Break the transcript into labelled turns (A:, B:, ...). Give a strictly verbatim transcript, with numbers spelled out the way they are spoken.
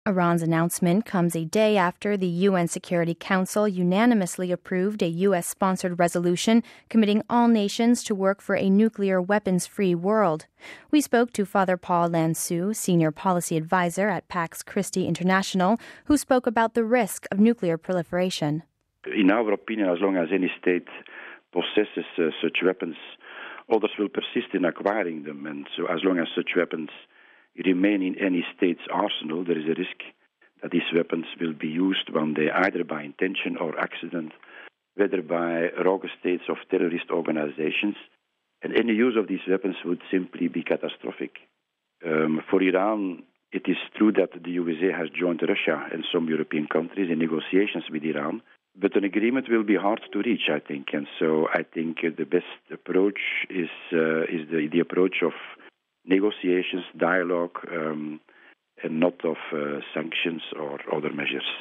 A: Iran's announcement comes a day after the U N Security Council unanimously approved a U S-sponsored resolution committing all nations to work for a nuclear weapons-free world. We spoke to Father Paul Lansou, Senior Policy Advisor at Pax Christi International, who spoke about the risk of nuclear proliferation.
B: In our opinion, as long as any state possesses uh, such weapons, others will persist in acquiring them. And so as long as such weapons remain in any state's arsenal, there is a risk that these weapons will be used one day either by intention or accident, whether by rogue states of terrorist organizations. And any use of these weapons would simply be catastrophic. Um, for Iran, it is true that the U S A has joined Russia and some European countries in negotiations with Iran, but an agreement will be hard to reach, I think. And so I think uh, the best approach is uh, is the, the approach of negotiations, dialogue, um, and not of uh, sanctions or other measures.